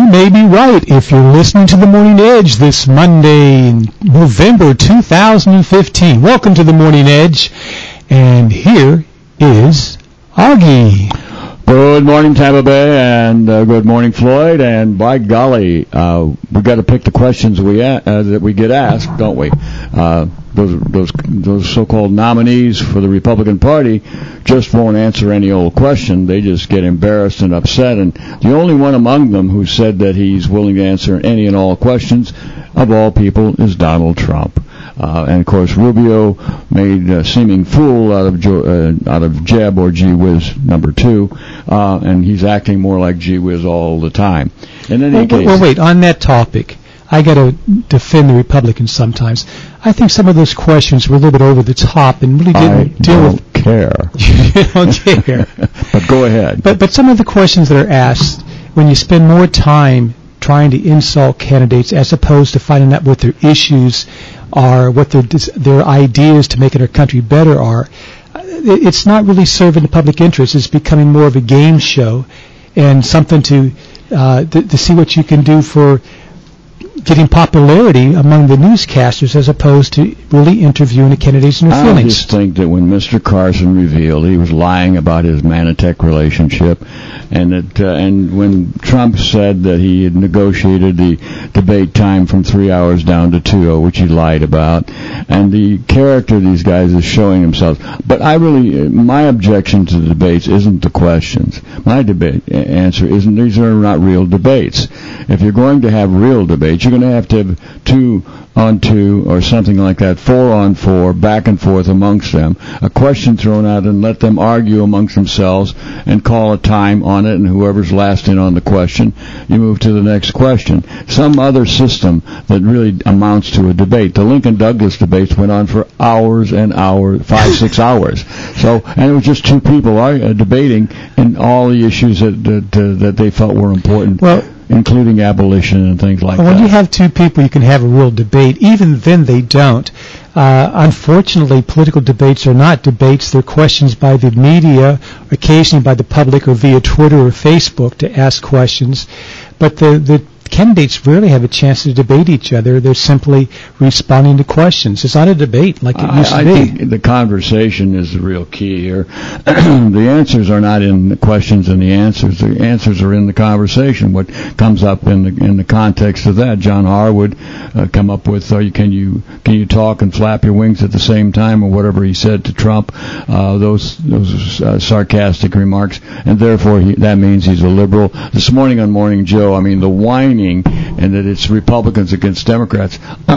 you may be right if you're listening to The Morning Edge this Monday, November 2015. Welcome to The Morning Edge, and here is Augie. Good morning, Tampa Bay, and good morning, Floyd. And by golly, we got to pick the questions that we get asked, don't we? Those so-called nominees for the Republican Party just won't answer any old question. They just get embarrassed and upset. And the only one among them who said that he's willing to answer any and all questions, of all people, is Donald Trump. And of course, Rubio made a seeming fool out of Jeb, or Gee Whiz number 2, and he's acting more like Gee Whiz all the time. In any case, well, wait. On that topic, I got to defend the Republicans sometimes. I think some of those questions were a little bit over the top and really didn't deal with. Care. You don't care. But go ahead. But some of the questions that are asked, when you spend more time trying to insult candidates as opposed to finding out what their issues are, what their ideas to making our country better are, it's not really serving the public interest. It's becoming more of a game show and something to see what you can do for getting popularity among the newscasters as opposed to really interviewing the candidates and their feelings. I just think that when Mr. Carson revealed he was lying about his Manatech relationship, and when Trump said that he had negotiated the debate time from 3 hours down to 2, which he lied about, and the character of these guys is showing themselves. But my objection to the debates isn't the questions. My answer isn't, these are not real debates. If you're going to have real debates, you're going to have 2-on-2 or something like that, 4-on-4, back and forth amongst them, a question thrown out and let them argue amongst themselves and call a time on it, and whoever's last in on the question, you move to the next question. Some other system that really amounts to a debate. The Lincoln-Douglas debates went on for hours and hours, 5-6 hours. And it was just two people debating in all the issues that they felt were important. Well, including abolition and things like that. When you have two people, you can have a real debate. Even then, they don't. Unfortunately, political debates are not debates. They're questions by the media, occasionally by the public, or via Twitter or Facebook to ask questions. But the candidates rarely have a chance to debate each other. They're simply responding to questions. It's not a debate like it used to be. I think the conversation is the real key here. The answers are not in the questions and the answers. The answers are in the conversation, what comes up in the context of that. John Harwood come up with, can you talk and flap your wings at the same time, or whatever he said to Trump, those sarcastic remarks, and therefore that means he's a liberal. This morning on Morning Joe, the whining and that it's Republicans against Democrats.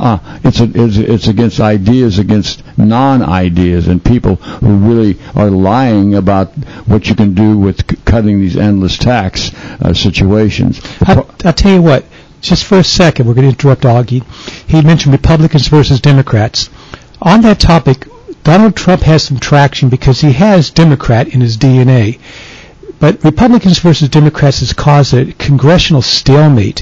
It's against ideas, against non-ideas, and people who really are lying about what you can do with cutting these endless tax situations. I'll tell you what, just for a second, we're going to interrupt Augie. He mentioned Republicans versus Democrats. On that topic, Donald Trump has some traction because he has Democrat in his DNA. But Republicans versus Democrats has caused a congressional stalemate,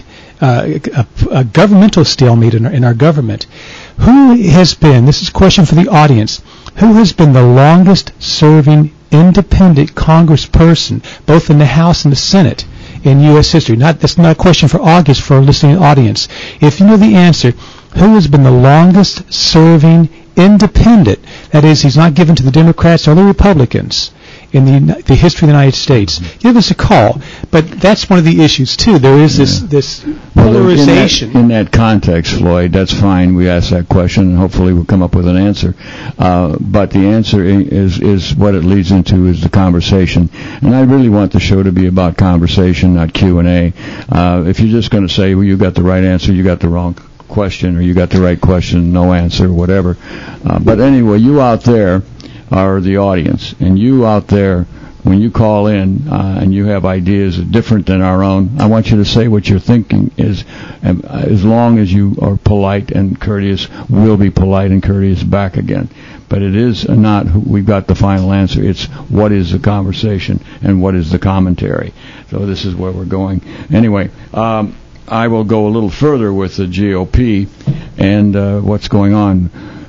a governmental stalemate in our government. Who has been, this is a question for the audience, who has been the longest serving independent congressperson, both in the House and the Senate, in U.S. history? That's not a question for August, for our listening audience. If you know the answer, who has been the longest serving independent, that is, he's not given to the Democrats or the Republicans, in the history of the United States? Give us a call. But that's one of the issues, too. There is this polarization. In that context, Floyd, that's fine. We ask that question, and hopefully we'll come up with an answer. But the answer is what it leads into is the conversation. And I really want the show to be about conversation, not Q&A. If you're just going to say, well, you got the right answer, you got the wrong question, or you got the right question, no answer, whatever. But anyway, you out there are the audience, and you out there, when you call in and you have ideas different than our own, I want you to say what you're thinking is, as long as you are polite and courteous, we'll be polite and courteous back again. But it is not we've got the final answer. It's what is the conversation and what is the commentary. So this is where we're going. Anyway, I will go a little further with the GOP and what's going on.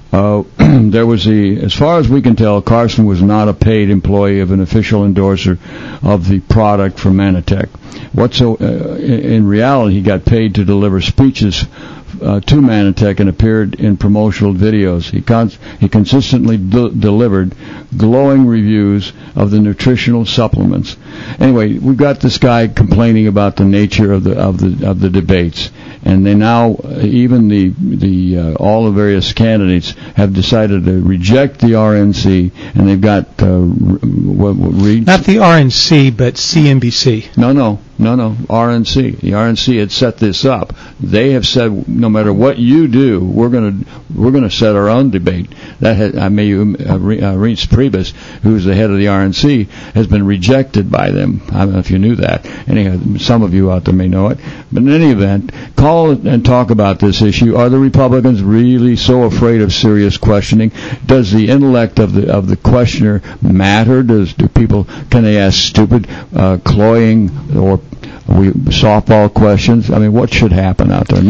There was as far as we can tell, Carson was not a paid employee of an official endorser of the product from Manatech. In reality, he got paid to deliver speeches to Manatech and appeared in promotional videos. He consistently delivered glowing reviews of the nutritional supplements. Anyway, we've got this guy complaining about the nature of the debates, and they now even all the various candidates have decided to reject the RNC, and they've got not the RNC but CNBC. No, RNC. The RNC had set this up. They have said, no matter what you do, we're going to set our own debate. Reince Priebus, who's the head of the RNC, has been rejected by them. I don't know if you knew that. Anyhow, some of you out there may know it. But in any event, call and talk about this issue. Are the Republicans really so afraid of serious questioning? Does the intellect of the questioner matter? Can they ask stupid, cloying, or softball questions? I mean, what should happen out there?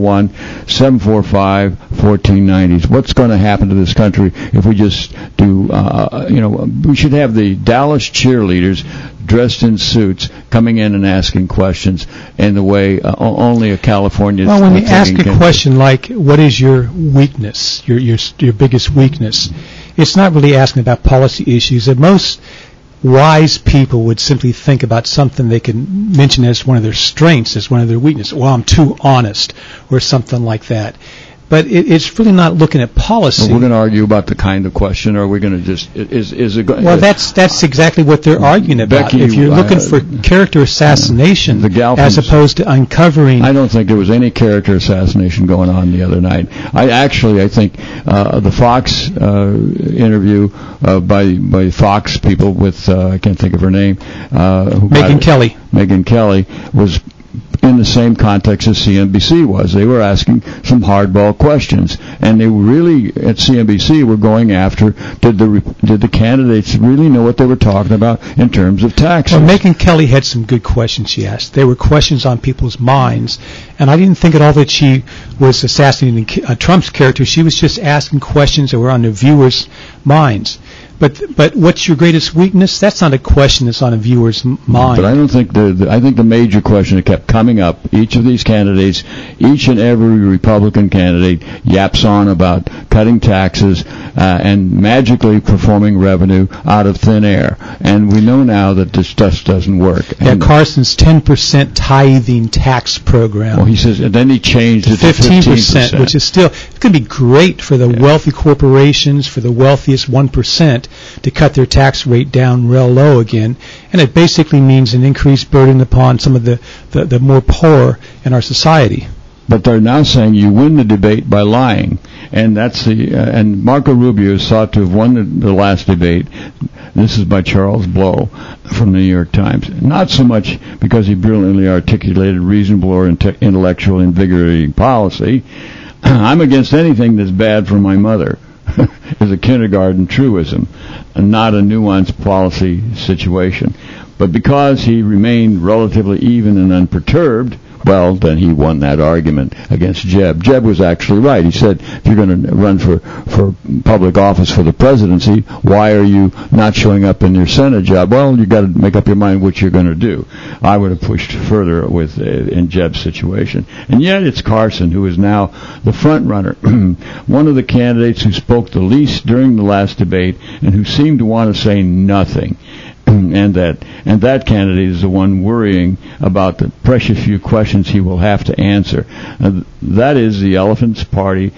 941-745-1490. What's going to happen to this country if we just do, we should have the Dallas cheerleaders dressed in suits coming in and asking questions in the way only a California. Well, when you ask a question like, what is your weakness, your biggest weakness, it's not really asking about policy issues. That most wise people would simply think about something they can mention as one of their strengths, as one of their weaknesses. Well, I'm too honest, or something like that. But it's really not looking at policy. Well, we're going to argue about the kind of question, or we're going to just Well, that's exactly what they're arguing about. Becky, if you're looking for character assassination, as opposed to uncovering. I don't think there was any character assassination going on the other night. I think the Fox interview by Fox people with I can't think of her name. Megyn Kelly was in the same context as CNBC was. They were asking some hardball questions, and they really at CNBC were going after did the candidates really know what they were talking about in terms of taxes. Well, Megyn Kelly had some good questions she asked. They were questions on people's minds, and I didn't think at all that she was assassinating Trump's character. She was just asking questions that were on the viewers' minds. But what's your greatest weakness? That's not a question that's on a viewer's mind. But I don't think I think the major question that kept coming up, each of these candidates, each and every Republican candidate yaps on about cutting taxes and magically performing revenue out of thin air. And we know now that this just doesn't work. Yeah, Carson's 10% tithing tax program. Well, he says, and then he changed it to 15%, which is still, it could be great for the wealthy corporations, for the wealthiest 1%. To cut their tax rate down real low again, and it basically means an increased burden upon some of the more poor in our society. But they're now saying you win the debate by lying, and that's and Marco Rubio is thought to have won the last debate. This is by Charles Blow from the New York Times. Not so much because he brilliantly articulated reasonable or intellectual invigorating policy. I'm against anything that's bad for my mother. Is a kindergarten truism, and not a nuanced policy situation. But because he remained relatively even and unperturbed, well, then he won that argument against Jeb. Jeb was actually right. He said, if you're going to run for public office for the presidency, why are you not showing up in your Senate job? Well, you've got to make up your mind what you're going to do. I would have pushed further in Jeb's situation. And yet it's Carson who is now the front runner, one of the candidates who spoke the least during the last debate and who seemed to want to say nothing. And that candidate is the one worrying about the precious few questions he will have to answer. That is the Elephants Party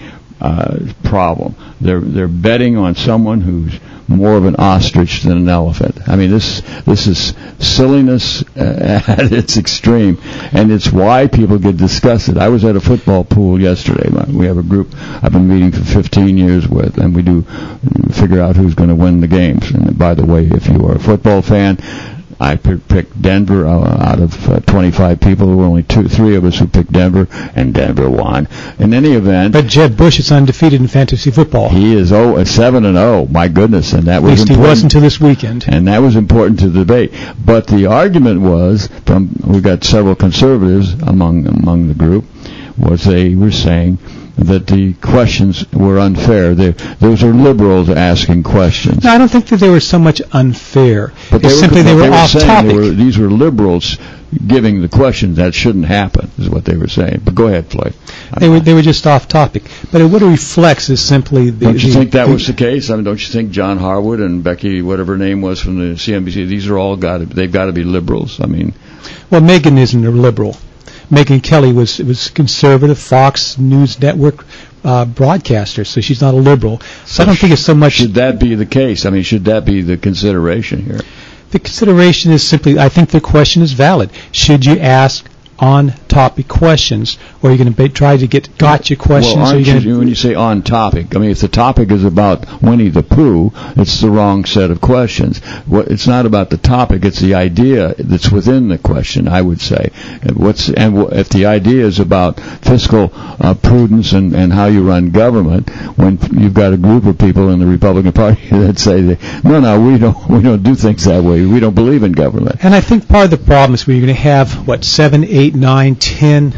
problem. They're betting on someone who's more of an ostrich than an elephant. I mean, this is silliness at its extreme, and it's why people get disgusted. I was at a football pool yesterday. We have a group I've been meeting for 15 years with, and we do figure out who's going to win the games. And by the way, if you are a football fan, I picked Denver out of 25 people. There were only 3 of us who picked Denver, and Denver won. In any event, but Jeb Bush is undefeated in fantasy football. He is 7-0. My goodness, and that was at least important. He was until this weekend, and that was important to the debate. But the argument was we got several conservatives among the group. was they were saying that the questions were unfair. Those are liberals asking questions. No, I don't think that they were so much unfair. But they were off topic. These were liberals giving the questions. That shouldn't happen, is what they were saying. But go ahead, Floyd. They were just off topic. But what it reflects is simply Don't you think that was the case? I mean, don't you think John Harwood and Becky, whatever her name was from the CNBC, these are all they've got to be liberals? I mean, well, Megyn isn't a liberal. Megyn Kelly was conservative, Fox News Network broadcaster, so she's not a liberal. So I don't think it's so much. Should that be the case? I mean, should that be the consideration here? The consideration is simply, I think the question is valid. Should you ask on-topic questions, or are you going to try to get gotcha questions? Well, when you say on-topic, I mean, if the topic is about Winnie the Pooh, it's the wrong set of questions. It's not about the topic; it's the idea that's within the question, I would say. If the idea is about fiscal prudence and how you run government, when you've got a group of people in the Republican Party that say, "No, we don't do things that way. We don't believe in government." And I think part of the problem is when you're going to have 7, 8, 9, 10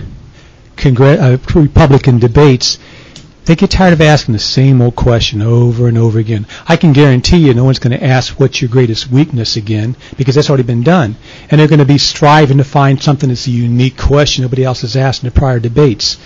Republican debates, they get tired of asking the same old question over and over again. I can guarantee you no one's going to ask what's your greatest weakness again, because that's already been done. And they're going to be striving to find something that's a unique question nobody else has asked in the prior debates.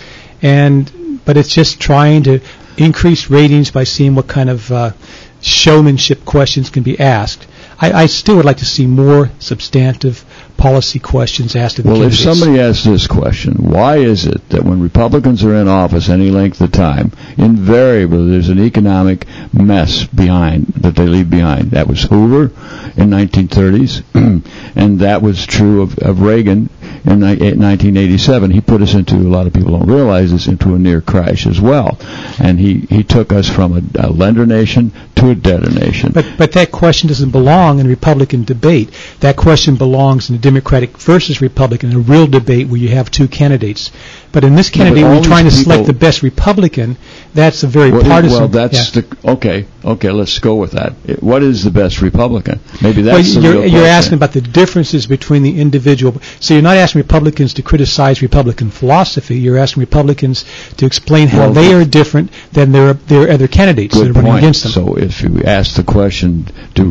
But it's just trying to increase ratings by seeing what kind of showmanship questions can be asked. I still would like to see more substantive policy questions asked of the candidates. Well, if somebody asks this question, why is it that when Republicans are in office any length of time, invariably there's an economic mess that they leave behind? That was Hoover in 1930s, and that was true of Reagan in 1987. He put us into, a lot of people don't realize this, into a near crash as well. And he took us from a lender nation to a debtor nation. But that question doesn't belong in a Republican debate. That question belongs in a Democratic versus Republican, a real debate where you have two candidates. But in this candidate, we're trying to select the best Republican. That's a very partisan. Well, okay. Let's go with that. What is the best Republican? Maybe that's the real question. You're asking about the differences between the individual. So you're not asking Republicans to criticize Republican philosophy. You're asking Republicans to explain how they are different than their other candidates that are running against them. So if you ask the question,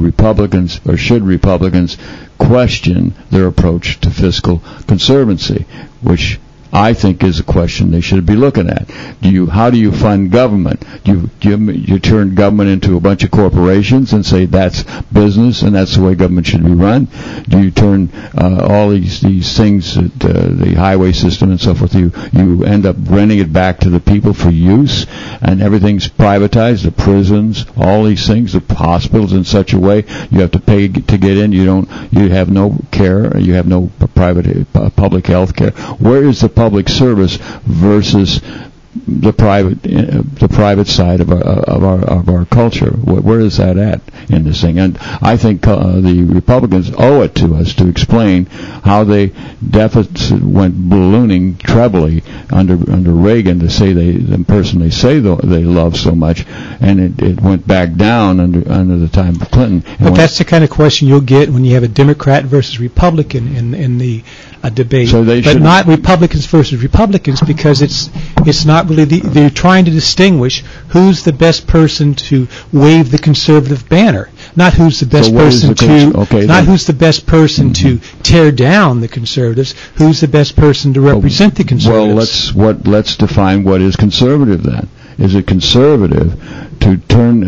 should Republicans question their approach to fiscal conservancy, which I think is a question they should be looking at. How do you fund government? Do you turn government into a bunch of corporations and say that's business and that's the way government should be run? Do you turn all these things, the highway system and so forth, you end up renting it back to the people for use, and everything's privatized, the prisons, all these things, the hospitals, in such a way you have to pay to get in. You have no care, you have no public health care. Where is the public service versus the private side of our culture? Where is that at in this thing? And I think the Republicans owe it to us to explain how the deficit went ballooning trebly under Reagan, to say the person they say they love so much, and it went back down under the time of Clinton. But that's the kind of question you'll get when you have a Democrat versus Republican in the debate, but not Republicans versus Republicans, because it's not really they're trying to distinguish who's the best person to wave the conservative banner, not who's the best person who's the best person to tear down the conservatives, who's the best person to represent the conservatives. Well, let's define what is conservative then. Is it conservative to turn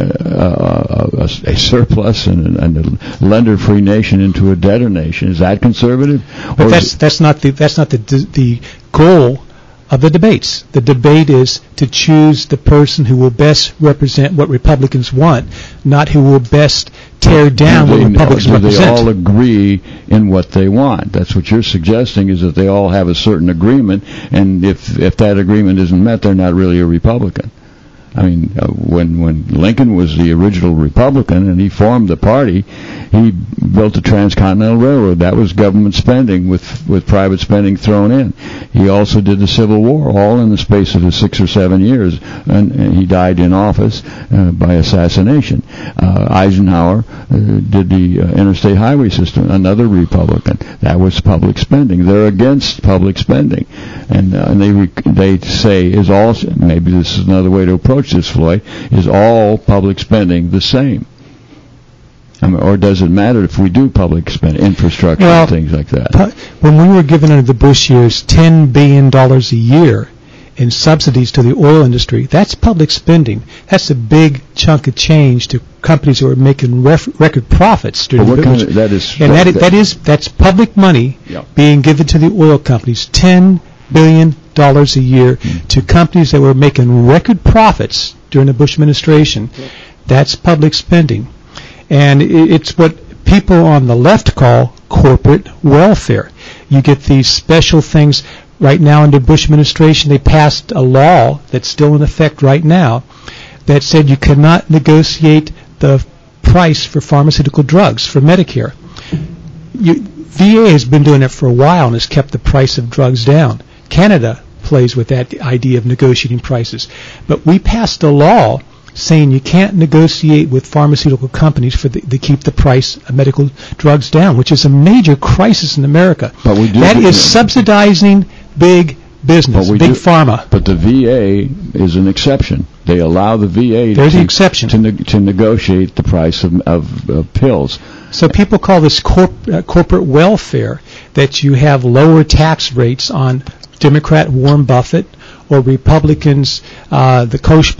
a surplus and a lender-free nation into a debtor nation? Is that conservative? But that's not the goal of the debates. The debate is to choose the person who will best represent what Republicans want, not who will best tear down what Republicans represent. Do they all agree in what they want? That's what you're suggesting, is that they all have a certain agreement, and if that agreement isn't met, they're not really a Republican. I mean, when Lincoln was the original Republican and he formed the party, he built the Transcontinental Railroad. That was government spending with private spending thrown in. He also did the Civil War, all in the space of the 6 or 7 years, and he died in office by assassination. Eisenhower did the interstate highway system, another Republican. That was public spending. They're against public spending. And they say, is all, maybe this is another way to approach this, Floyd, is all public spending the same? I mean, or does it matter if we do public spending, infrastructure and things like that? When we were given under the Bush years $10 billion a year in subsidies to the oil industry, that's public spending. That's a big chunk of change to companies who are making record profits during the Bush. That's public money being given to the oil companies, $10 billion a year to companies that were making record profits during the Bush administration. That's public spending. And it's what people on the left call corporate welfare. You get these special things. Right now under Bush administration, they passed a law that's still in effect right now that said you cannot negotiate the price for pharmaceutical drugs for Medicare. VA has been doing it for a while and has kept the price of drugs down. Canada plays with that idea of negotiating prices. But we passed a law saying you can't negotiate with pharmaceutical companies to keep the price of medical drugs down, which is a major crisis in America. But that is subsidizing big business, big pharma. But the VA is an exception. They allow the VA to negotiate the price of pills. So people call this corporate welfare, that you have lower tax rates on Democrat Warren Buffett or Republicans, the Koch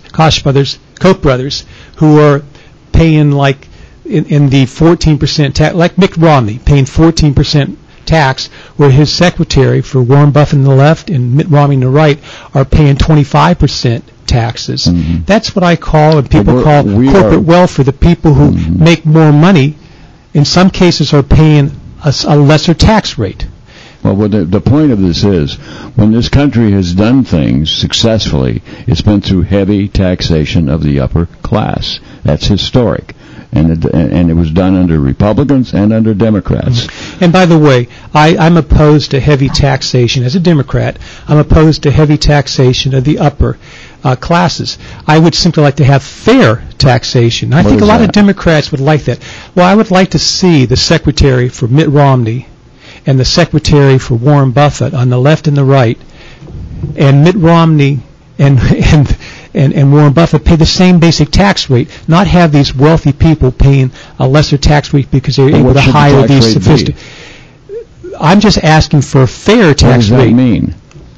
brothers, who are paying like in the 14% tax, like Mitt Romney paying 14% tax, where his secretary for Warren Buffett on the left and Mitt Romney on the right are paying 25% taxes. Mm-hmm. That's what I call, and people call corporate welfare. The people who make more money, in some cases, are paying a lesser tax rate. Well, the point of this is, when this country has done things successfully, it's been through heavy taxation of the upper class. That's historic. And it was done under Republicans and under Democrats. And by the way, I'm opposed to heavy taxation. As a Democrat, I'm opposed to heavy taxation of the upper classes. I would simply like to have fair taxation. I think a lot of Democrats would like that. Well, I would like to see the secretary for Mitt Romney and the secretary for Warren Buffett on the left and the right, and Mitt Romney and Warren Buffett pay the same basic tax rate, not have these wealthy people paying a lesser tax rate because they're able to hire these sophisticated. I'm just asking for a fair tax rate. What does that mean?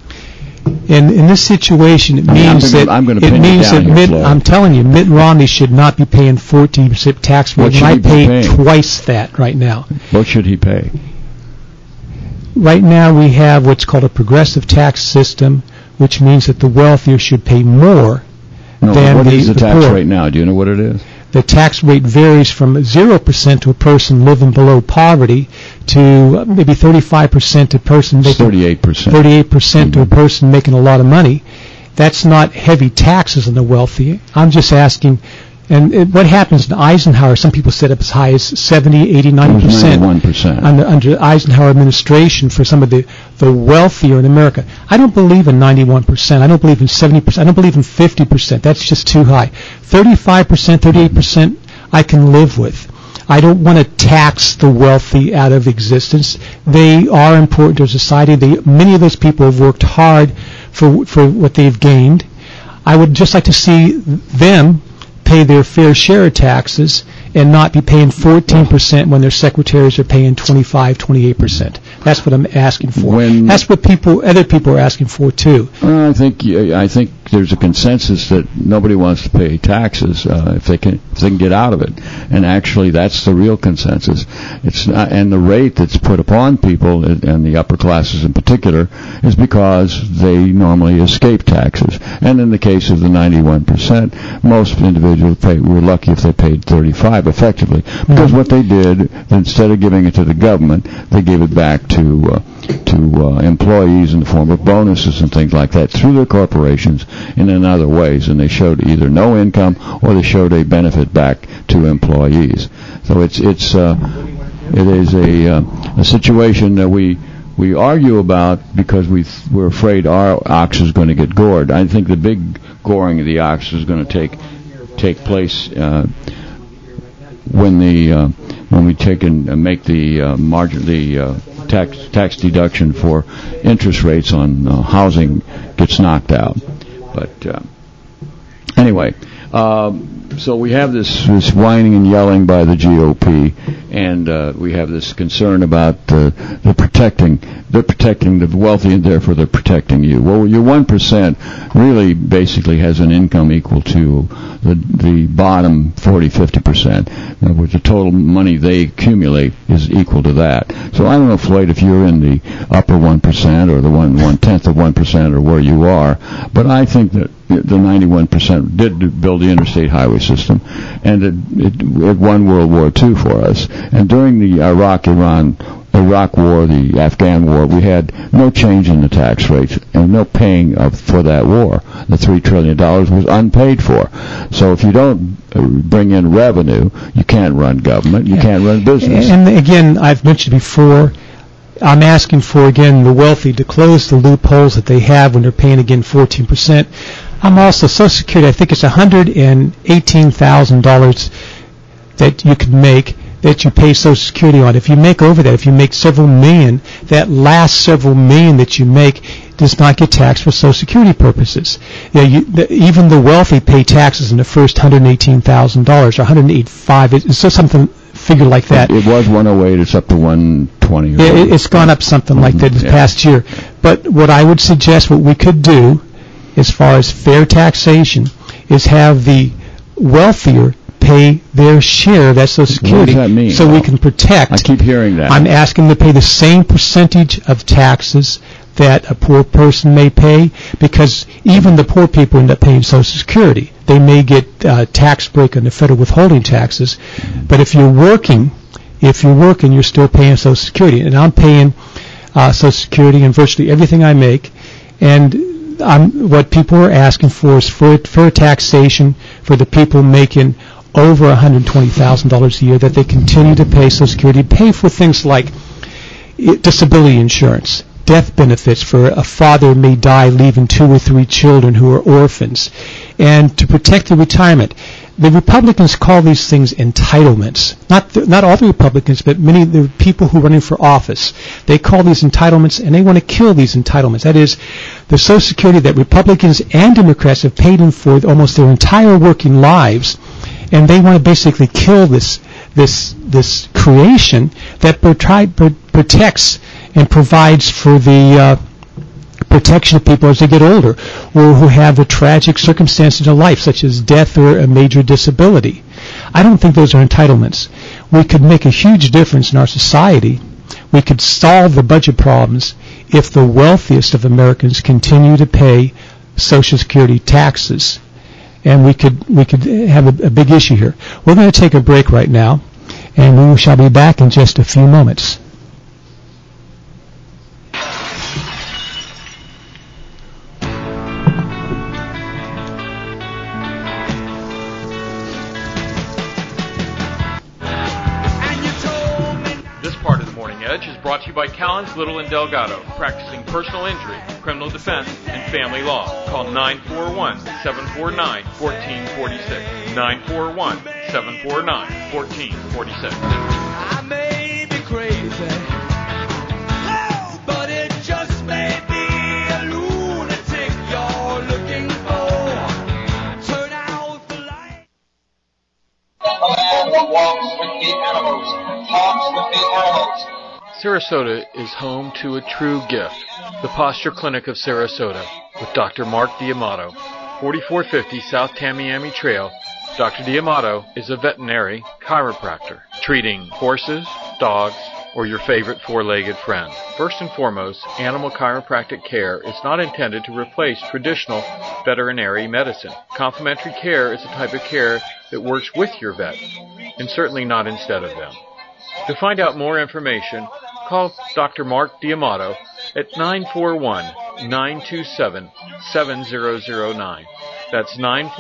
In this situation, it means that I'm telling you, Mitt Romney should not be paying 14% tax rate. I pay twice that right now. What should he pay? Right now we have what's called a progressive tax system, which means that the wealthier should pay more than the poor. What is the tax rate now? Do you know what it is? The tax rate varies from 0% to a person living below poverty to maybe 35% to a person making 38% to a person making a lot of money. That's not heavy taxes on the wealthy. I'm just asking. And what happens in Eisenhower, some people set up as high as 70, 80, 90% under Eisenhower administration for some of the wealthier in America. I don't believe in 91%. I don't believe in 70%. I don't believe in 50%. That's just too high. 35%, 38% I can live with. I don't want to tax the wealthy out of existence. They are important to society. Many of those people have worked hard for what they've gained. I would just like to see them pay their fair share of taxes and not be paying 14% when their secretaries are paying 25, 28%. That's what I'm asking for. That's what other people are asking for too. I think there's a consensus that nobody wants to pay taxes if they can get out of it. And actually, that's the real consensus. It's not, and the rate that's put upon people and the upper classes in particular is because they normally escape taxes. And in the case of the 91%, most individuals were lucky if they paid 35 effectively, because what they did, instead of giving it to the government, they gave it back to employees in the form of bonuses and things like that through their corporations and in other ways, and they showed either no income or they showed a benefit back to employees. So it is a situation that we argue about because we're afraid our ox is going to get gored. I think the big goring of the ox is going to take take place when we take and make the tax deduction for interest rates on housing gets knocked out. But anyway, so we have this whining and yelling by the GOP, and we have this concern about they're protecting the wealthy, and therefore they're protecting you. Well, your 1% really basically has an income equal to the bottom 40-50%. In other words, the total money they accumulate is equal to that. So I don't know, Floyd, if you're in the upper 1% or the 1/10 of 1% or where you are, but I think that the 91% did build the interstate highway system, and it won World War II for us. And during the Iraq War, the Afghan War, we had no change in the tax rates and no paying for that war. The $3 trillion was unpaid for. So if you don't bring in revenue, you can't run government, you can't run business. And again, I've mentioned before, I'm asking for, again, the wealthy to close the loopholes that they have when they're paying, again, 14%. I'm also, Social Security, I think it's $118,000 that you can make, that you pay Social Security on. If you make over that, if you make several million, that last several million that you make does not get taxed for Social Security purposes. Even the wealthy pay taxes in the first $118,000 or $185,000. It's just something figure like that. It was 108. It's up to 120. Yeah, it's gone up something like that this past year. But what I would suggest, what we could do, as far as fair taxation, is have the wealthier pay their share of that Social Security. What does that mean? So we can protect. I keep hearing that. I'm asking them to pay the same percentage of taxes that a poor person may pay, because even the poor people end up paying Social Security. They may get a tax break on the federal withholding taxes, but if you're working, you're still paying Social Security. And I'm paying Social Security in virtually everything I make, and what people are asking for is fair taxation for the people making over $120,000 a year, that they continue to pay Social Security, pay for things like disability insurance, death benefits for a father may die leaving 2 or 3 children who are orphans, and to protect the retirement. The Republicans call these things entitlements. Not all the Republicans, but many of the people who are running for office. They call these entitlements, and they want to kill these entitlements. That is, the Social Security that Republicans and Democrats have paid them for almost their entire working lives, and they want to basically kill this creation that protects and provides for the protection of people as they get older, or who have a tragic circumstances in life, such as death or a major disability. I don't think those are entitlements. We could make a huge difference in our society. We could solve the budget problems if the wealthiest of Americans continue to pay Social Security taxes. And we could have a big issue here. We're going to take a break right now, and we shall be back in just a few moments. Is brought to you by Callens, Little, and Delgado, practicing personal injury, criminal defense, and family law. Call 941-749-1446. 941-749-1446. I may be crazy, but it just may be a lunatic you're looking for. Turn out the light. A man who walks with the animals, talks with the animals. Sarasota is home to a true gift, the Posture Clinic of Sarasota, with Dr. Mark D'Amato. 4450 South Tamiami Trail, Dr. D'Amato is a veterinary chiropractor, treating horses, dogs, or your favorite four-legged friend. First and foremost, animal chiropractic care is not intended to replace traditional veterinary medicine. Complementary care is a type of care that works with your vet, and certainly not instead of them. To find out more information, call Dr. Mark D'Amato at 941-927-7009. That's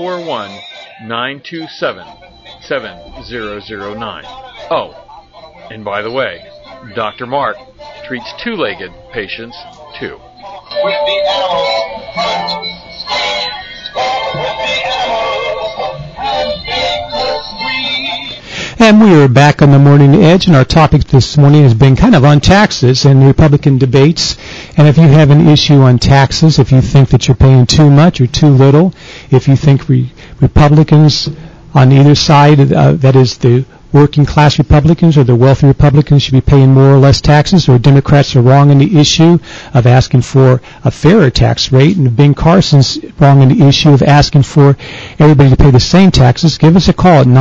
941-927-7009. Oh, and by the way, Dr. Mark treats two-legged patients, too. With the animals, with the animals, and And we are back on the Morning Edge, and our topic this morning has been kind of on taxes and Republican debates. And if you have an issue on taxes, if you think that you're paying too much or too little, if you think Republicans on either side, that is the working class Republicans or the wealthy Republicans, should be paying more or less taxes, or Democrats are wrong on the issue of asking for a fairer tax rate, and Ben Carson's wrong on the issue of asking for everybody to pay the same taxes, give us a call at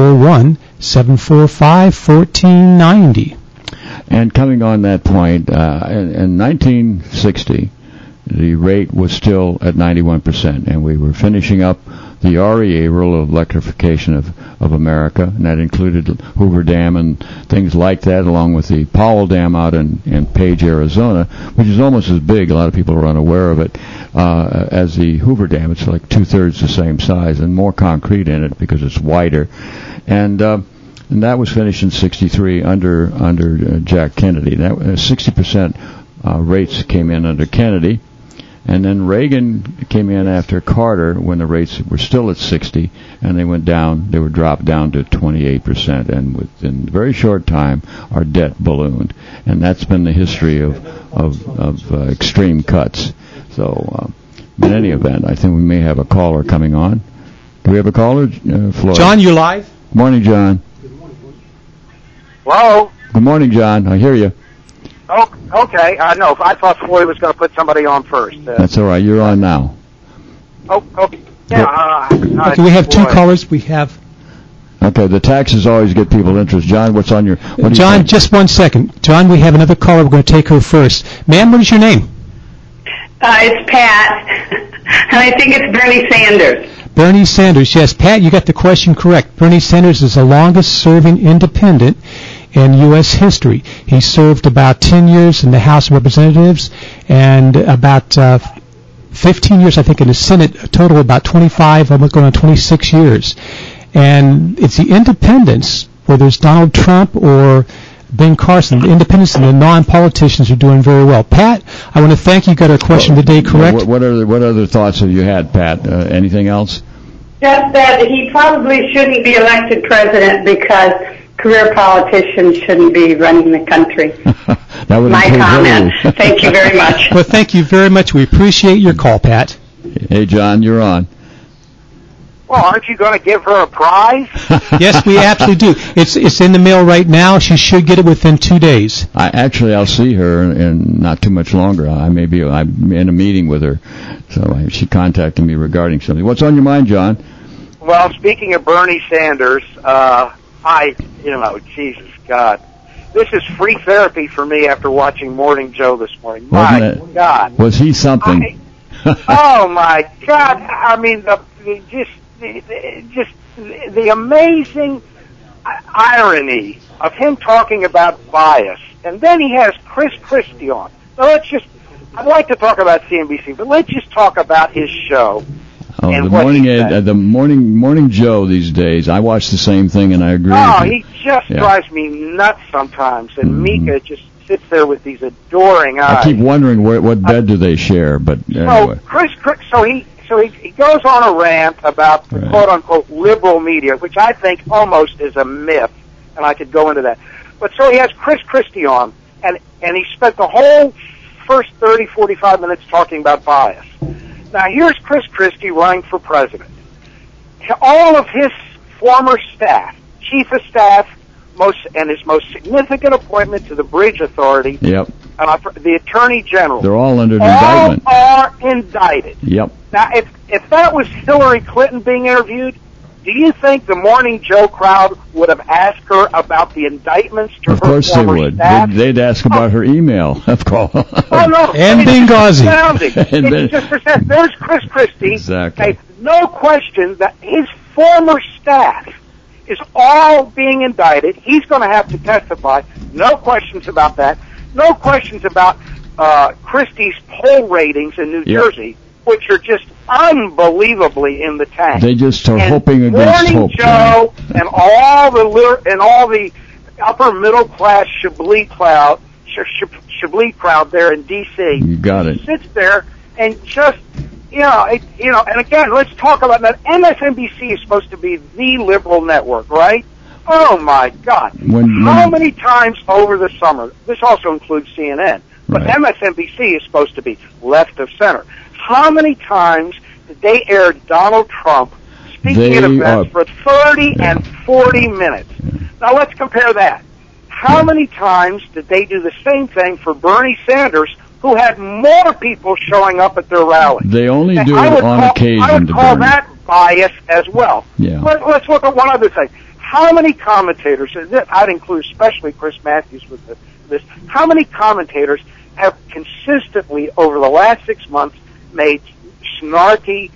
941-745-1490. And coming on that point, in 1960, the rate was still at 91%, and we were finishing up the REA, Rural Electrification of America, and that included Hoover Dam and things like that, along with the Powell Dam out in Page, Arizona, which is almost as big, a lot of people are unaware of it, as the Hoover Dam. It's like two-thirds the same size and more concrete in it because it's wider. And that was finished in 63 under Jack Kennedy. That 60% rates came in under Kennedy. And then Reagan came in after Carter when the rates were still at 60, and they went down. They were dropped down to 28%, and within a very short time, our debt ballooned. And that's been the history of extreme cuts. So, in any event, I think we may have a caller coming on. Do we have a caller, Floyd? John, you live? Morning, John. Hello? Good morning, John. I hear you. Oh, okay. No, I thought Floyd was going to put somebody on first. That's all right. You're on now. Oh, okay. Yeah. Okay, we have two callers. We have... Okay, the taxes always get people interest. John, what's on your... What John, just 1 second. John, we have another caller. We're going to take her first. Ma'am, what is your name? It's Pat, and I think it's Bernie Sanders. Bernie Sanders. Yes, Pat, you got the question correct. Bernie Sanders is the longest-serving independent in U.S. history. He served about 10 years in the House of Representatives and about 15 years, I think, in the Senate, a total of about 25, almost going on 26 years. And it's the independents, whether it's Donald Trump or Ben Carson, the independents and the non-politicians are doing very well. Pat, I want to thank you. Got our question today correct. What other thoughts have you had, Pat? Anything else? Just that he probably shouldn't be elected president because career politicians shouldn't be running the country. That would my comment. Thank you very much. Well, thank you very much. We appreciate your call, Pat. Hey, John, you're on. Well, aren't you going to give her a prize? Yes, we absolutely do. It's in the mail right now. She should get it within 2 days. I'll see her in not too much longer. I'm in a meeting with her, so she contacted me regarding something. What's on your mind, John? Well, speaking of Bernie Sanders, Jesus God, this is free therapy for me after watching Morning Joe this morning. My God, was he something? Oh my God! I mean, just the amazing irony of him talking about bias, and then he has Chris Christie on. So I'd like to talk about CNBC, but let's just talk about his show. Oh, the morning Joe these days. I watch the same thing, and I agree. Oh, he just drives me nuts sometimes, and Mika just sits there with these adoring eyes. I keep wondering what bed do they share, but anyway. So he goes on a rant about the quote-unquote liberal media, which I think almost is a myth, and I could go into that. But so he has Chris Christie on, and he spent the whole first 30, 45 minutes talking about bias. Now, here's Chris Christie running for president. All of his former staff, chief of staff, and his most significant appointment to the Bridge Authority, the Attorney General. They're all under indictment. All are indicted. Yep. Now, if that was Hillary Clinton being interviewed, do you think the Morning Joe crowd would have asked her about the indictments to her former staff? Of course they would. They'd ask about her email, of course. Oh, no. And Benghazi. There's Chris Christie. Exactly. No question that his former staff is all being indicted. He's going to have to testify. No questions about that. No questions about Christie's poll ratings in New Jersey, which are just unbelievably in the tank. They just are hoping against hope. Morning Joe and all the upper middle class Chablis crowd there in D.C. You got it. Sits there and just and again, let's talk about that. MSNBC is supposed to be the liberal network, right? Oh, my God. How many times over the summer, this also includes CNN, but Right. MSNBC is supposed to be left of center. How many times did they air Donald Trump speaking at events for 30 and 40 minutes? Now, let's compare that. How many times did they do the same thing for Bernie Sanders, who had more people showing up at their rally? They only do it on occasion. I would call that bias as well. Yeah. Let's look at one other thing. How many commentators, I'd include especially Chris Matthews with this, how many commentators have consistently over the last 6 months made snarky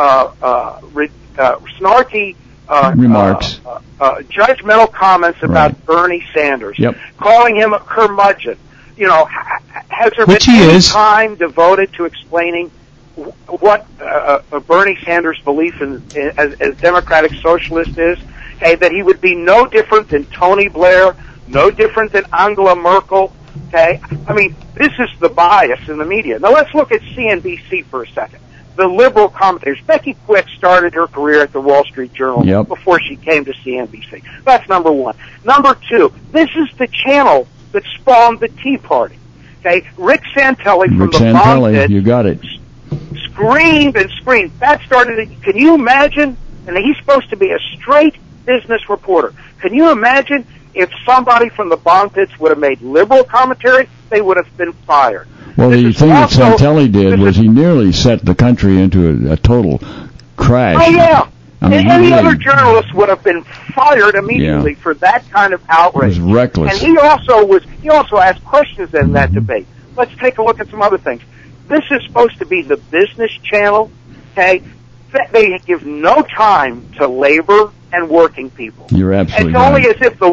remarks, judgmental comments about Bernie Sanders, calling him a curmudgeon? You know, has there been any time devoted to explaining what Bernie Sanders' belief as democratic socialist is? Okay, that he would be no different than Tony Blair, no different than Angela Merkel. Okay, I mean, this is the bias in the media. Now let's look at CNBC for a second. The liberal commentators. Becky Quick started her career at the Wall Street Journal before she came to CNBC. That's number one. Number two, this is the channel that spawned the Tea Party. Okay, Rick Santelli from the Bomb Pit, you got it. Screamed and screamed. That started. Can you imagine? And he's supposed to be a straight business reporter. Can you imagine if somebody from the Bomb Pits would have made liberal commentary? They would have been fired. Well, the thing that Santelli did was he nearly set the country into a total crash. Oh, yeah. I mean, any other journalist would have been fired immediately for that kind of outrage. It was reckless. And he also asked questions in that debate. Let's take a look at some other things. This is supposed to be the business channel, okay? They give no time to labor and working people. You're absolutely It's only as if the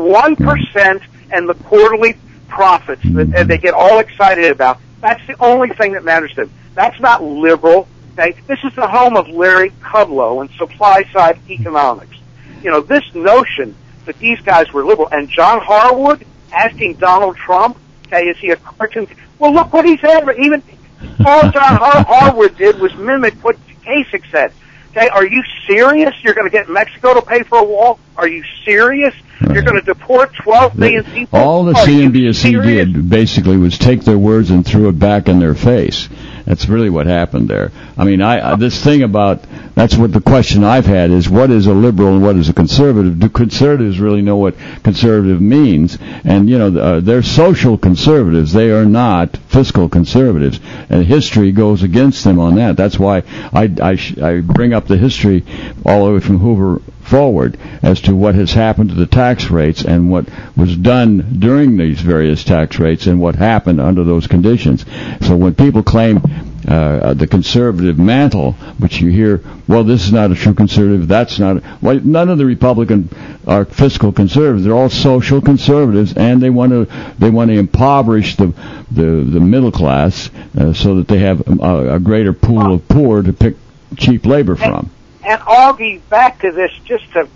1% and the quarterly profits that they get all excited about, that's the only thing that matters to them. That's not liberal. Okay? This is the home of Larry Kudlow and supply-side economics. You know, this notion that these guys were liberal, and John Harwood asking Donald Trump, okay, is he a cartoon? Well, look what he said. Even all John Harwood did was mimic what Kasich said. Okay, are you serious? You're going to get Mexico to pay for a wall? Are you serious? Right. You're going to deport 12 million people? All the CNBC did basically was take their words and threw it back in their face. That's really what happened there. I mean, this thing about, that's what the question I've had is, what is a liberal and what is a conservative? Do conservatives really know what conservative means? And, you know, they're social conservatives. They are not fiscal conservatives. And history goes against them on that. That's why I bring up the history all the way from Hoover forward as to what has happened to the tax rates and what was done during these various tax rates and what happened under those conditions. So when people claim the conservative mantle, which you hear, well, this is not a true conservative, that's not. Well, none of the Republicans are fiscal conservatives. They're all social conservatives, and they want to impoverish the middle class so that they have a greater pool of poor to pick cheap labor from. And Augie, back to this, just to,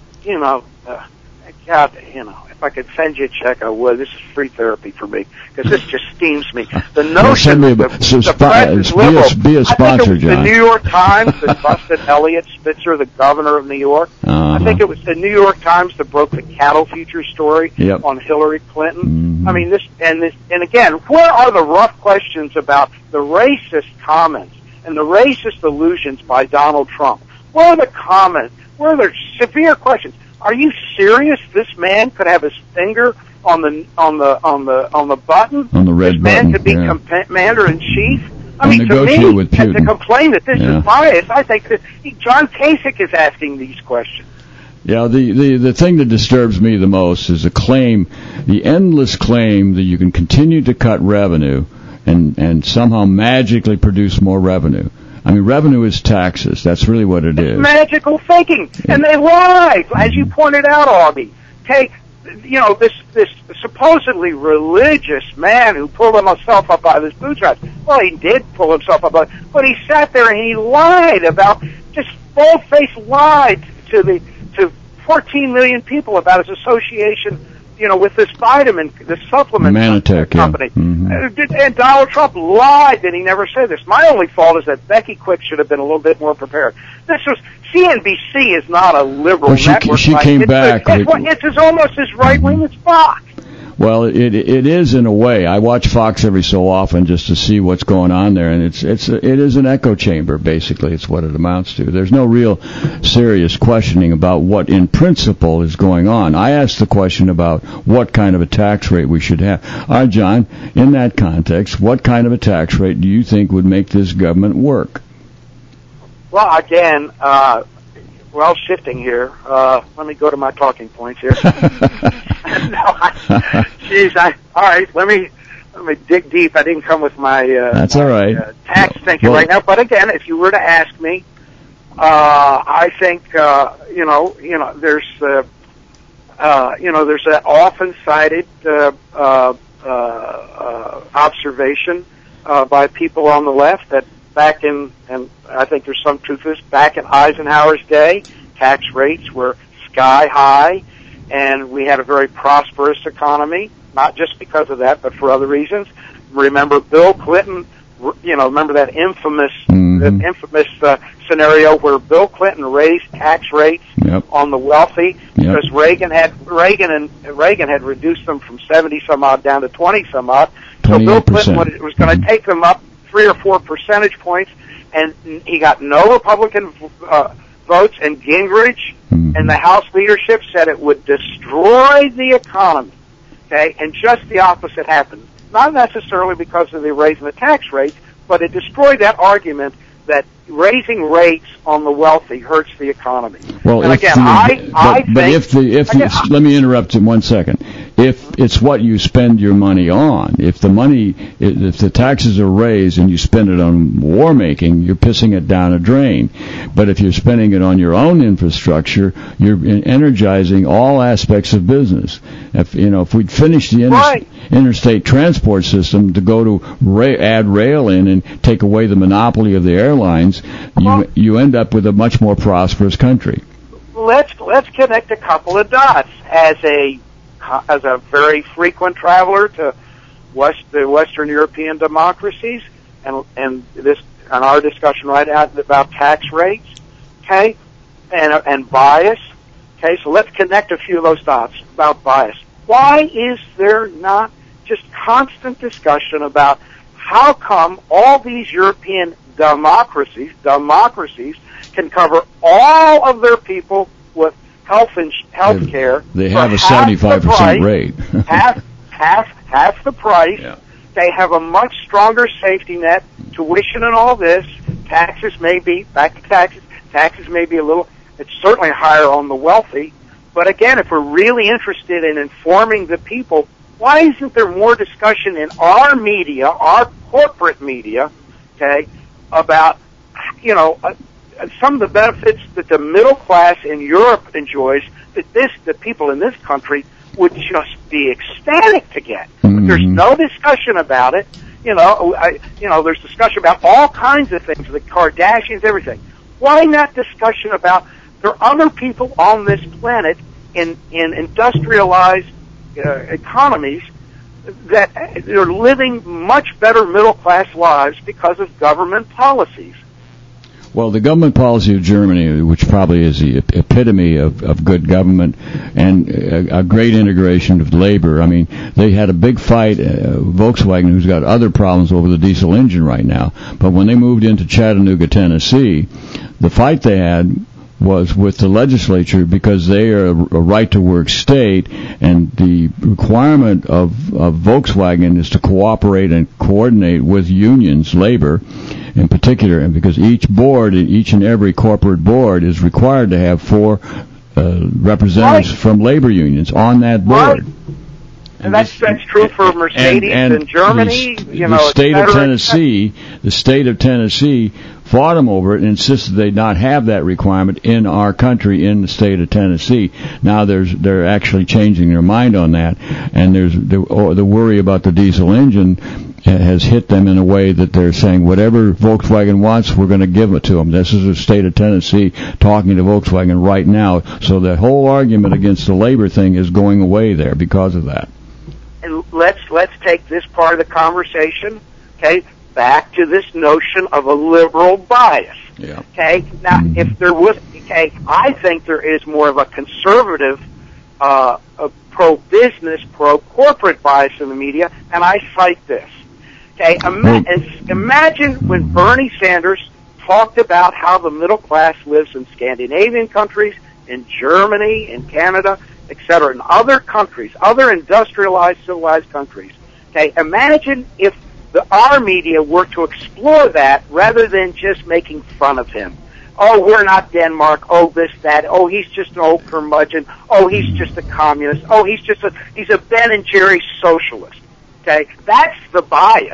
God, if I could send you a check, I would. This is free therapy for me, because this just steams me. The notion that the press is liberal. Be a sponsor, I think it was John. the New York Times that busted Eliot Spitzer, the governor of New York. I think it was the New York Times that broke the cattle futures story on Hillary Clinton. Mm-hmm. I mean, and again, where are the rough questions about the racist comments and the racist allusions by Donald Trump? Where are the comments? Where are the severe questions? Are you serious? This man could have his finger on the button. On the red this button. This man could be commander in chief. I mean, to negotiate me, with Putin. to complain that this is bias, I think that John Kasich is asking these questions. Yeah, the thing that disturbs me the most is the endless claim that you can continue to cut revenue and somehow magically produce more revenue. I mean, revenue is taxes. That's really what it is. Magical thinking. And they lie, as you pointed out, Augie. Okay, this supposedly religious man who pulled himself up by his bootstraps. Well, he did pull himself up, but he sat there and he lied about, just full-faced lied to 14 million people about his association, with this vitamin, this supplement Manatech, company. Yeah. And Donald Trump lied that he never said this. My only fault is that Becky Quick should have been a little bit more prepared. This was CNBC is not a liberal network. She came back. It's almost as right wing as Fox. Well, it is in a way. I watch Fox every so often just to see what's going on there, and it is an echo chamber. Basically, it's what it amounts to. There's no real serious questioning about what in principle is going on. I asked the question about what kind of a tax rate we should have. All right, John, in that context, what kind of a tax rate do you think would make this government work? Well, again, shifting here. Let me go to my talking points here. All right. Let me dig deep. I didn't come with my that's all right. Tax thinking right now. But again, if you were to ask me, I think there's that often cited observation by people on the left that back in, and I think there's some truth to this, back in Eisenhower's day, tax rates were sky high, and we had a very prosperous economy, not just because of that, but for other reasons. Remember Bill Clinton, remember that infamous scenario where Bill Clinton raised tax rates on the wealthy because Reagan had reduced them from 70 some odd down to 20 some odd. So Bill Clinton was going to take them up 3 or 4 percentage points, and he got no Republican votes, and Gingrich and the House leadership said it would destroy the economy. Okay, and just the opposite happened. Not necessarily because of the raising the tax rates, but it destroyed that argument that raising rates on the wealthy hurts the economy. Well, and again, let me interrupt in 1 second. If it's what you spend your money on, if the taxes are raised and you spend it on war making, you're pissing it down a drain. But if you're spending it on your own infrastructure, you're energizing all aspects of business. If we'd finished the interstate transport system to go to add rail in and take away the monopoly of the airlines, you end up with a much more prosperous country. Let's connect a couple of dots. As a very frequent traveler to the Western European democracies, and our discussion right out about tax rates, okay, and bias, okay. So let's connect a few of those dots about bias. Why is there not just constant discussion about how come all these European democracies can cover all of their people with health care? They have a 75% rate. half the price. Yeah. They have a much stronger safety net. Tuition and all this. Taxes may be a little. It's certainly higher on the wealthy. But again, if we're really interested in informing the people, why isn't there more discussion in our media, our corporate media, okay, about some of the benefits that the middle class in Europe enjoys that the people in this country would just be ecstatic to get. But there's no discussion about it. There's discussion about all kinds of things, the Kardashians, everything. Why not discussion about there are other people on this planet in industrialized economies that are living much better middle class lives because of government policies? Well, the government policy of Germany, which probably is the epitome of good government and a great integration of labor. I mean, they had a big fight, Volkswagen, who's got other problems over the diesel engine right now. But when they moved into Chattanooga, Tennessee, the fight they had was with the legislature because they are a right-to-work state, and the requirement of Volkswagen is to cooperate and coordinate with unions, labor in particular, and because each and every corporate board is required to have 4 representatives from labor unions on that board. Right. And that's true for Mercedes in Germany. The state of Tennessee fought them over it and insisted they not have that requirement in our country, in the state of Tennessee. Now they're actually changing their mind on that, and there's the worry about the diesel engine. has hit them in a way that they're saying whatever Volkswagen wants, we're going to give it to them. This is the state of Tennessee talking to Volkswagen right now. So the whole argument against the labor thing is going away there because of that. And let's take this part of the conversation, okay, back to this notion of a liberal bias. Yeah. Okay. Now, if there was, okay, I think there is more of a conservative, a pro-business, pro-corporate bias in the media, and I cite this. Okay, imagine when Bernie Sanders talked about how the middle class lives in Scandinavian countries, in Germany, in Canada, etc., in other countries, other industrialized, civilized countries. Okay, imagine if our media were to explore that rather than just making fun of him. Oh, we're not Denmark. Oh, this, that. Oh, he's just an old curmudgeon. Oh, he's just a communist. Oh, he's a Ben and Jerry socialist. Okay, that's the bias.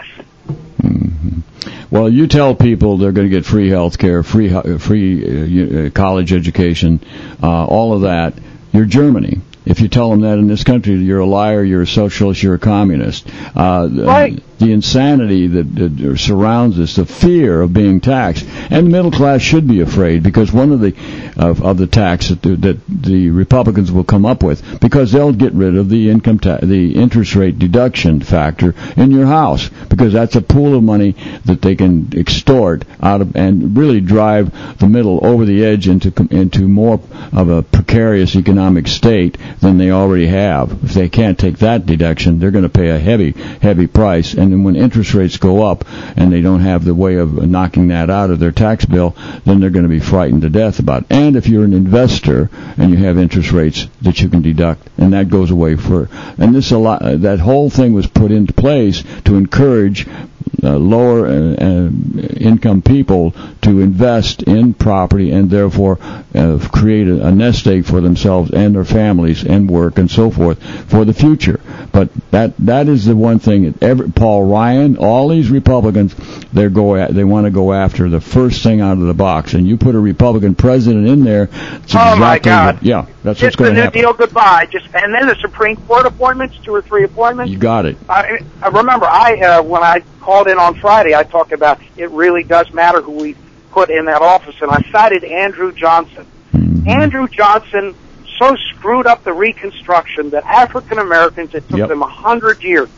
Well, you tell people they're going to get free health care, free college education, all of that. You're Germany. If you tell them that in this country, you're a liar, you're a socialist, you're a communist. Right. The insanity that surrounds us, the fear of being taxed, and the middle class should be afraid because one of the tax that the Republicans will come up with, because they'll get rid of the income the interest rate deduction factor in your house, because that's a pool of money that they can extort out of and really drive the middle over the edge into more of a precarious economic state than they already have. If they can't take that deduction, they're going to pay a heavy price. And then when interest rates go up and they don't have the way of knocking that out of their tax bill, then they're going to be frightened to death about it. And if you're an investor and you have interest rates that you can deduct, and that goes away and that whole thing was put into place to encourage lower income people to invest in property and therefore create a nest egg for themselves and their families and work and so forth for the future. But that is the one thing that Paul Ryan, all these Republicans, they want to go after the first thing out of the box. And you put a Republican president in there, it's exactly my God! That's what's going to happen. Just the New Deal goodbye. And then the Supreme Court appointments, 2 or 3 appointments. You got it. I remember when I called in on Friday, I talked about it really does matter who we put in that office, and I cited Andrew Johnson. Mm-hmm. Andrew Johnson so screwed up the Reconstruction that African Americans, it took them 100 years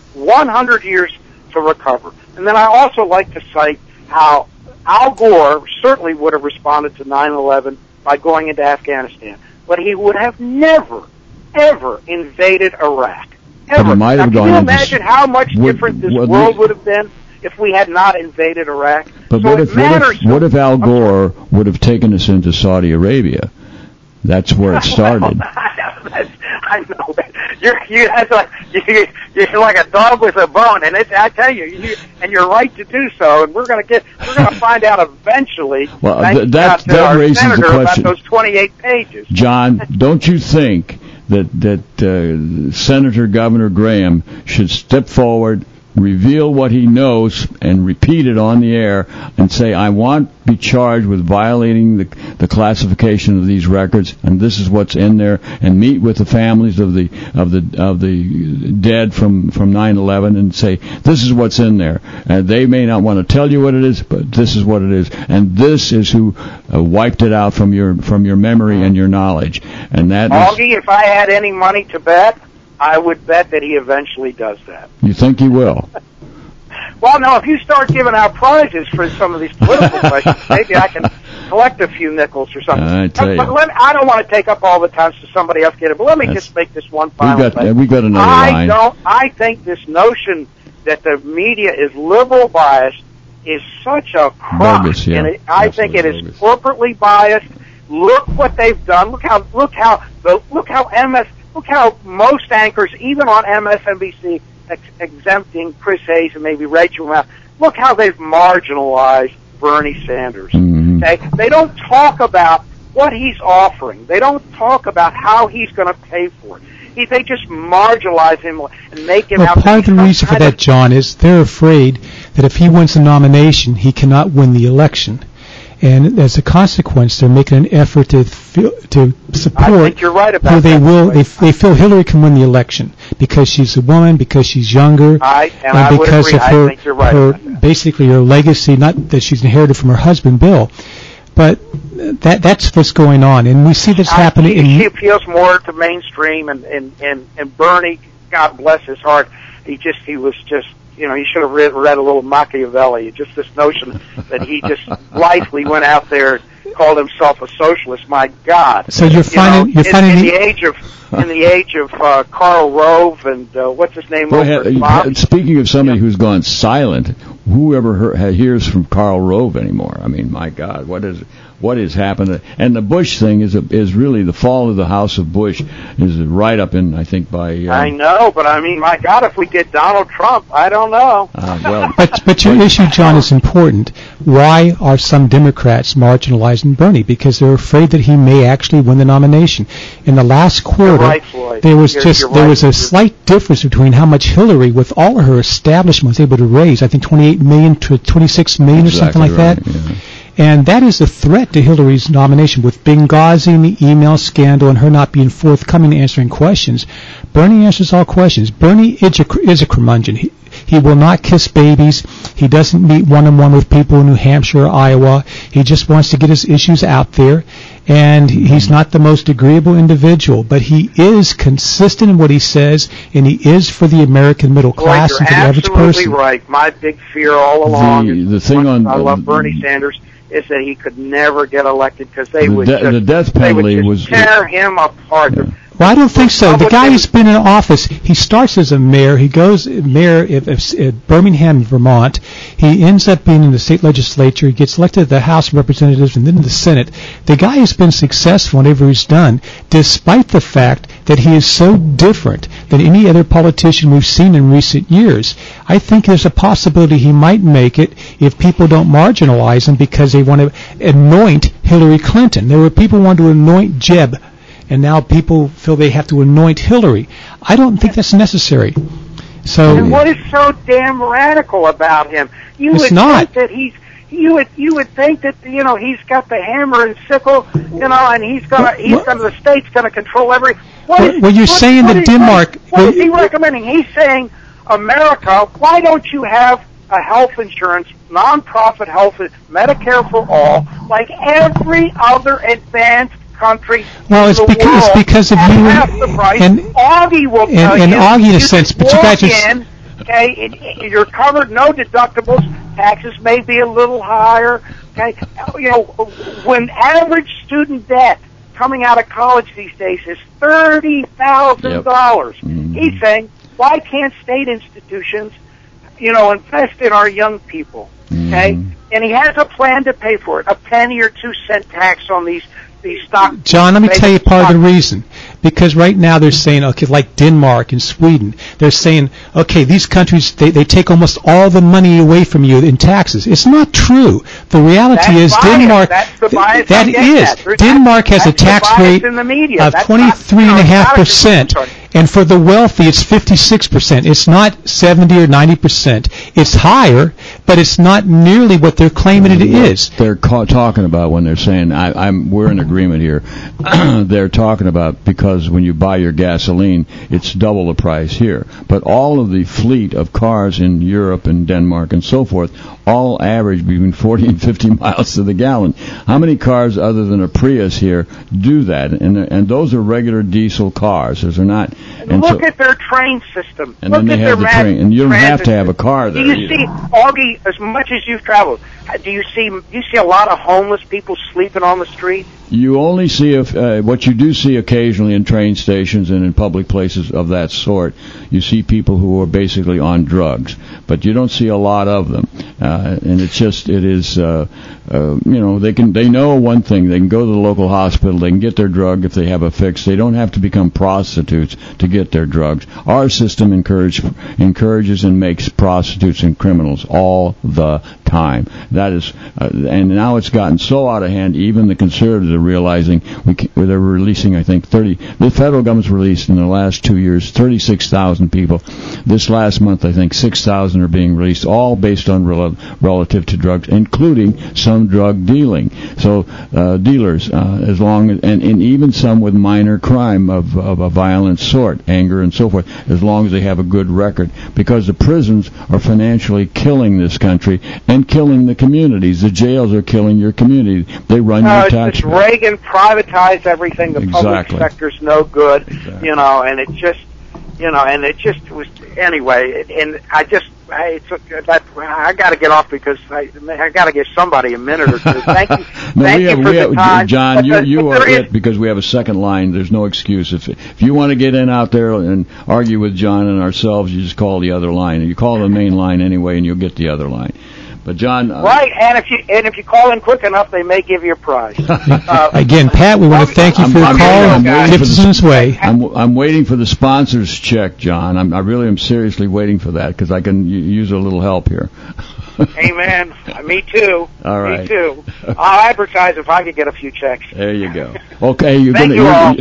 to recover. And then I also like to cite how Al Gore certainly would have responded to 9/11 by going into Afghanistan, but he would have never, ever invaded Iraq. Ever. Now, can you imagine how much different this world would have been if we had not invaded Iraq? But so what if Al Gore would have taken us into Saudi Arabia? That's where it started. I know. You're like a dog with a bone, and I tell you, and you're right to do so. And we're going to find out eventually. Well, that raises the question. About those 28 pages. John, don't you think that Senator Governor Graham should step forward, reveal what he knows, and repeat it on the air, and say, I want to be charged with violating the classification of these records, and this is what's in there, and meet with the families of the dead from 9/11 and say, this is what's in there. And they may not want to tell you what it is, but this is what it is, and this is who wiped it out from your memory and your knowledge. And that Augie, if I had any money to bet, I would bet that he eventually does that. You think he will? Well, no, if you start giving out prizes for some of these political questions, maybe I can collect a few nickels or something. I tell you. I don't want to take up all the time so somebody else get it, but let me just make this one final thing. We got another line. I think this notion that the media is liberal biased is such a crock. Bogus, yeah. And I think it is corporately biased. Look what they've done. Look how most anchors, even on MSNBC, exempting Chris Hayes and maybe Rachel Maddow, look how they've marginalized Bernie Sanders. Mm-hmm. Okay, they don't talk about what he's offering. They don't talk about how he's going to pay for it. They just marginalize him and make him out. Part of the reason for that, John, is they're afraid that if he wins the nomination, he cannot win the election. And as a consequence, they're making an effort to support I think you're right about who they that. will. They feel Hillary can win the election because she's a woman, because she's younger, I would because agree. of I think you're right about that. basically her legacy, not that she's inherited from her husband, Bill. But that's what's going on, and we see this happening. She appeals more to mainstream, and Bernie, God bless his heart, he was just, he should have read a little Machiavelli. Just this notion that he just blithely went out there and called himself a socialist. My God! So you're finding in the age of Karl Rove and what's his name? Speaking of somebody who's gone silent, whoever hears from Karl Rove anymore? I mean, my God, what has happened? And the Bush thing is really the fall of the House of Bush is right up in, I think, by. I know, but I mean, my God, if we get Donald Trump, I don't know. But your issue, John, is important. Why are some Democrats marginalizing Bernie? Because they're afraid that he may actually win the nomination. In the last quarter, there was a slight difference between how much Hillary, with all of her establishment, was able to raise. I think 28 million to 26 million or something like that. Yeah. And that is a threat to Hillary's nomination. With Benghazi and the email scandal and her not being forthcoming answering questions, Bernie answers all questions. Bernie is a curmudgeon. He will not kiss babies. He doesn't meet one-on-one with people in New Hampshire or Iowa. He just wants to get his issues out there. And he's not the most agreeable individual, but he is consistent in what he says, and he is for the American middle class and for the average person. You're absolutely right. My big fear all along I love Bernie Sanders is that he could never get elected because they would the death penalty was tear him apart. Yeah. Well, I don't think so. The guy who's been in office, he starts as a mayor. He goes mayor at Birmingham, Vermont. He ends up being in the state legislature. He gets elected to the House of Representatives and then to the Senate. The guy has been successful in whatever he's done, despite the fact that he is so different than any other politician we've seen in recent years. I think there's a possibility he might make it if people don't marginalize him because they want to anoint Hillary Clinton. There were people who wanted to anoint Jeb, and now people feel they have to anoint Hillary. I don't think that's necessary. So, and what is so damn radical about him? You would think that you would think that he's got the hammer and sickle, and the state's gonna control every. You're saying that Denmark. What is he recommending? He's saying, America, why don't you have a health insurance, non-profit health, Medicare for all, like every other advanced country. Well, it's because of you and Augie will tell you. And Augie, in a sense, but you guys just. Okay, you're covered, no deductibles. Taxes may be a little higher. Okay, when average student debt coming out of college these days is $30,000. He's saying, why can't state institutions, invest in our young people? Okay, and he has a plan to pay for it, a penny or 2 cent tax on these stock. John, let me tell you part of the reason. Because right now they're saying, okay, like Denmark and Sweden, they're saying, okay, these countries, they take almost all the money away from you in taxes. It's not true. The reality is Denmark, Denmark has a tax rate of 23.5%. And for the wealthy, it's 56%. It's not 70 or 90%. It's higher, but it's not nearly what they're claiming it is. They're talking about when they're saying, we're in agreement here. They're talking about because when you buy your gasoline, it's double the price here. But all of the fleet of cars in Europe and Denmark and so forth all average between 40 and 50 miles to the gallon. How many cars other than a Prius here do that? And those are regular diesel cars. Those are not. And look at their train system. And then they have the train, and you don't have to have a car there. Do you see, Augie, as much as you've traveled, do you see a lot of homeless people sleeping on the street? You only see what you do see occasionally in train stations and in public places of that sort. You see people who are basically on drugs, but you don't see a lot of them. And they know one thing. They can go to the local hospital. They can get their drug if they have a fix. They don't have to become prostitutes to get their drugs. Our system encourages and makes prostitutes and criminals all the time. That is, and now it's gotten so out of hand. Even the conservatives are realizing they're releasing, I think, the federal government's released in the last 2 years 36,000 people. This last month, I think 6,000 are being released, all based on relative to drugs, including some drug dealing. So dealers, as long as, and even some with minor crime of a violent sort, anger and so forth, as long as they have a good record, because the prisons are financially killing this country and killing the communities. The jails are killing your community. They run your tax. Reagan privatized everything. The public sector's no good, Exactly. And it just, and it just was anyway. And I got to get off because I got to give somebody a minute or two. Thank you. Thank you for the time. John, you are it, because we have a second line. There's no excuse. If you want to get in out there and argue with John and ourselves, you just call the other line. You call the main line anyway, and you'll get the other line. But John, right, and if you call in quick enough, they may give you a prize. Again, Pat, we want to thank you for your call. Get us in this way. I'm waiting for the sponsors check, John. I really am seriously waiting for that, because I can use a little help here. Amen. Me too. All right. Me too. I'll advertise if I could get a few checks. There you go. Okay, Thank you all.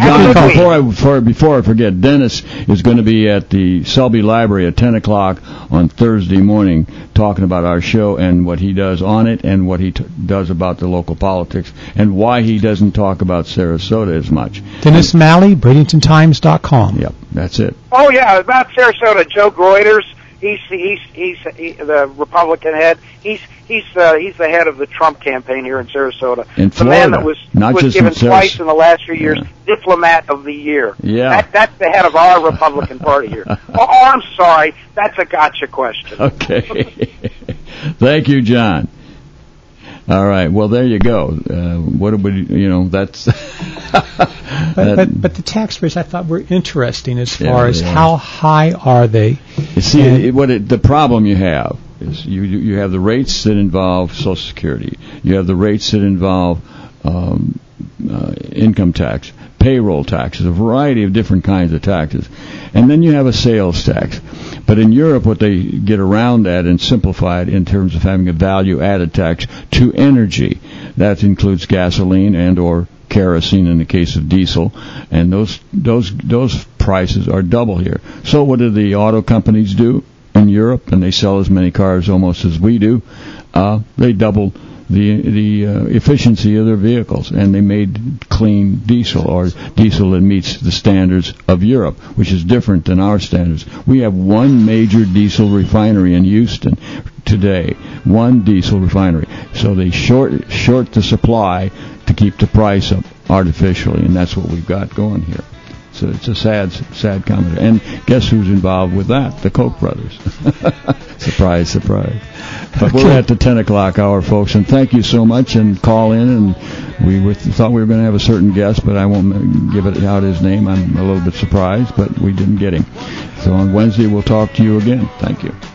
John, before I forget, Dennis is going to be at the Selby Library at 10 o'clock on Thursday morning, talking about our show and what he does on it, and what he does about the local politics, and why he doesn't talk about Sarasota as much. Dennis Malley, BradentonTimes.com. Yep, that's it. Oh yeah, about Sarasota, Joe Groiters. He's the Republican head. He's the head of the Trump campaign here in Sarasota. In the man Florida, that was not just given in twice in the last few years, Diplomat of the Year. Yeah. That's the head of our Republican Party here. Oh, I'm sorry. That's a gotcha question. Okay. Thank you, John. All right. Well, there you go. What do we? That's. But the tax rates I thought were interesting as far as how high are they. You see, the problem you have is you have the rates that involve Social Security. You have the rates that involve income tax, payroll taxes, a variety of different kinds of taxes, and then you have a sales tax. But in Europe, what they get around that and simplify it in terms of having a value-added tax to energy. That includes gasoline and or kerosene in the case of diesel, and those prices are double here. So what do the auto companies do in Europe? And they sell as many cars almost as we do. They double the efficiency of their vehicles, and they made clean diesel, or diesel that meets the standards of Europe, which is different than our standards. We have one major diesel refinery in Houston today, one diesel refinery. So they short the supply to keep the price up artificially, and that's what we've got going here. So it's a sad comment. And guess who's involved with that? The Koch brothers. Surprise, surprise. But we're at the 10 o'clock hour, folks, and thank you so much, and call in. And we thought we were going to have a certain guest, but I won't give it out his name. I'm a little bit surprised, but we didn't get him. So on Wednesday, we'll talk to you again. Thank you.